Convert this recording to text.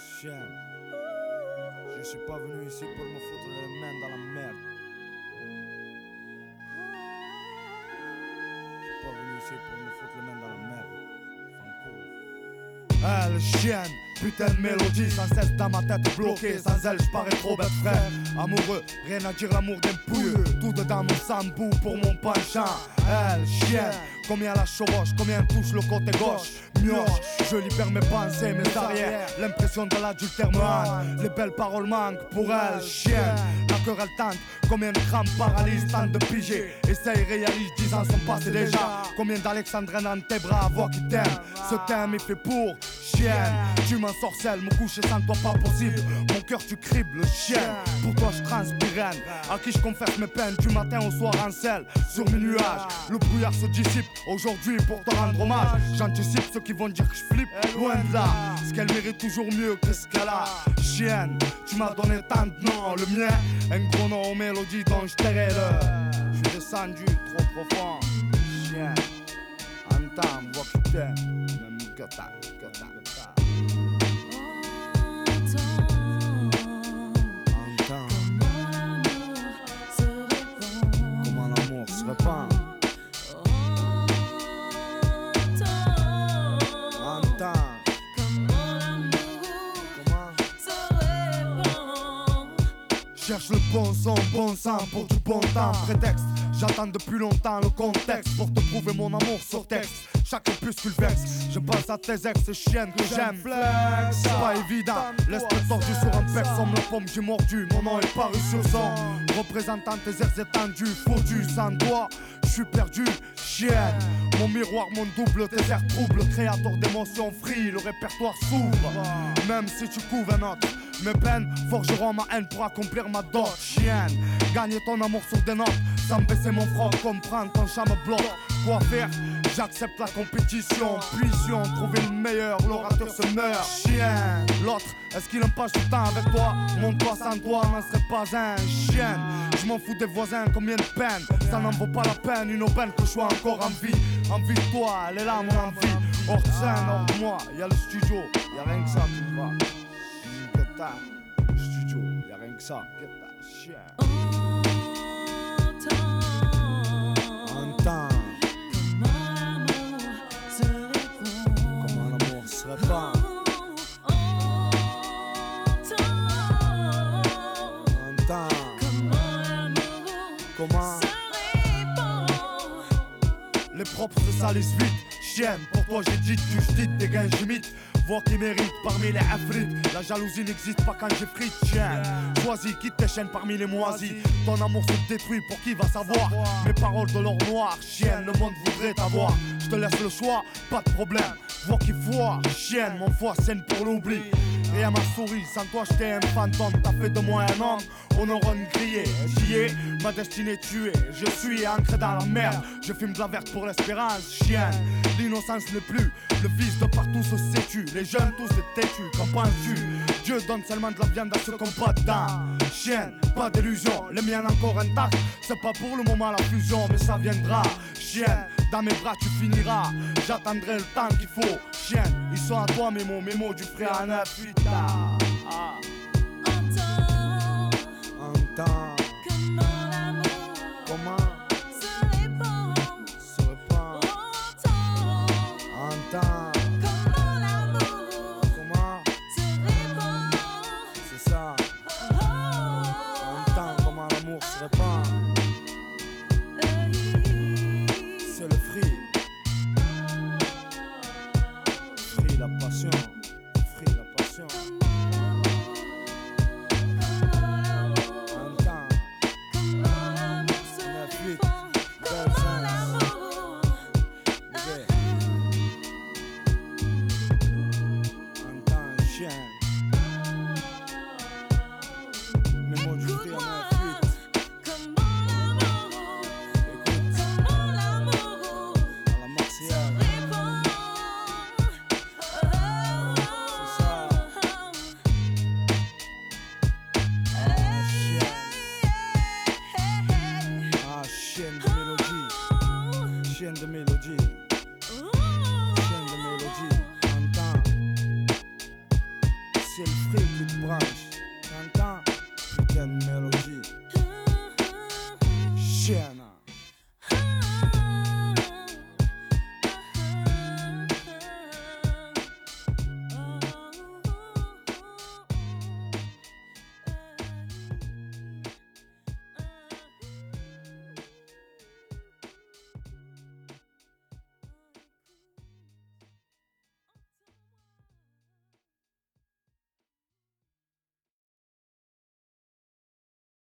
chien. Je suis pas venu ici pour me foutre les mains dans la merde. Je suis pas venu ici pour me foutre les mains dans la merde. Elle chienne, putain de mélodie sans cesse dans ma tête bloquée. Sans elle j'parais trop bête frère. Amoureux, rien à dire l'amour d'un pouilleux. Tout dedans mon sambou pour mon penchant. Elle chienne, combien la chevauche, combien touche le côté gauche. Mioche, je libère mes pensées, mes arrières. L'impression de l'adultère me hante. Les belles paroles manquent pour elle, chienne. La querelle tente, combien de crampes paralysent, tente de piger. Essaye, réalise, 10 ans sont passés déjà. Combien d'Alexandrines dans tes bras, voix qui t'aime. Ce thème est fait pour chienne. Tu m'ensorcelles, me coucher sans toi pas possible. Mon cœur tu cribles, chien. Pour toi je transpire, à qui je confesse mes peines. Du matin au soir en selle, sur mes nuages. Le brouillard se dissipe, aujourd'hui pour te rendre hommage. J'anticipe ceux qui vont dire que je flippe, loin de là. Ce qu'elle mérite toujours mieux que ce qu'elle a. Chienne, tu m'as donné tant de noms. Le mien, un gros nom aux mélodies dont je tairai le. Je suis descendu trop profond. Chienne, entends, voix qui t'aime. Même gata, gata, gata. Comment l'amour se répand. Entends. Cherche le bon son, bon sang pour du bon temps. Prétexte, j'attends depuis longtemps le contexte pour te prouver mon amour sur texte. Chaque opuscule vexe, je pense à tes ex chiennes que j'aime. Flex, c'est pas évident, laisse-moi tordu sur un pec. Somme la pomme, j'ai mordu, mon nom est paru sur son. Représentant tes airs étendus, foutu sans toi, je suis perdu, chienne. Mon miroir, mon double, tes airs troubles. Créateur d'émotions free, le répertoire s'ouvre. Même si tu couves un autre, mes peines forgeront ma haine pour accomplir ma dot. Chienne, gagner ton amour sur des notes, sans baisser mon front, comprendre ton chat me bloque. Quoi faire? J'accepte la compétition. Puissions trouver le meilleur, l'orateur se meurt. Chien, l'autre, est-ce qu'il n'aime pas du temps avec toi? Mon toit sans toi n'en serait pas un chien. Je m'en fous des voisins, combien de peine. Ça n'en vaut pas la peine, une aubaine que je sois encore en vie. Envie de toi, elle est là mon envie. Hors de scène, hors de moi, y'a le studio, y'a rien que ça qui me va. Le studio, y'a rien que ça. Chien. Entends. Comment l'amour se répand. Entends. Comment les propres se salissent vite. Chienne, pour toi j'ai dit tu j'dite, des gains j'imite. Voix qui mérite parmi les afrites. La jalousie n'existe pas quand j'ai frite. Chien, choisis, quitte tes chaînes parmi les moisis. Ton amour se détruit, pour qui va savoir. Mes paroles de l'or noir, chienne, le monde voudrait t'avoir. Je te laisse le choix, pas de problème. Voix qui foire, chienne, mon foie saigne pour l'oubli. Et à ma souris, sans toi j'étais un fantôme. T'as fait de moi un homme, on aura une grillée. J'y ai, ma destinée tuée. Je suis ancré dans la merde. Je fume de la verte pour l'espérance, chienne. L'innocence n'est plus, le vice de partout se sait-tu. Les jeunes tous des têtus, qu'en penses-tu? Dieu donne seulement de la viande à ceux qui n'ont pas de dents. Chienne, pas d'illusion, les miennes encore intactes. C'est pas pour le moment la fusion, mais ça viendra. Chienne, dans mes bras tu finiras. J'attendrai le temps qu'il faut. Chienne, ils sont à toi mes mots du frère à 9-8. Entends. Comment l'amour Comment se répand. Entends. Comment l'amour Comment se répand. c'est ça. Entends comment l'amour se répand. C'est le free. Free la passion. Free la passion. Entends. 9-8. Belle sens. Yeah. Entends chien. Mes mots du free à 9-8. Écoute à la Marseillaise. C'est ça. Ah, chienne de mélodie. Chienne de mélodie. Chienne de mélodie. Entends. C'est le putain de mélodie. Chienne.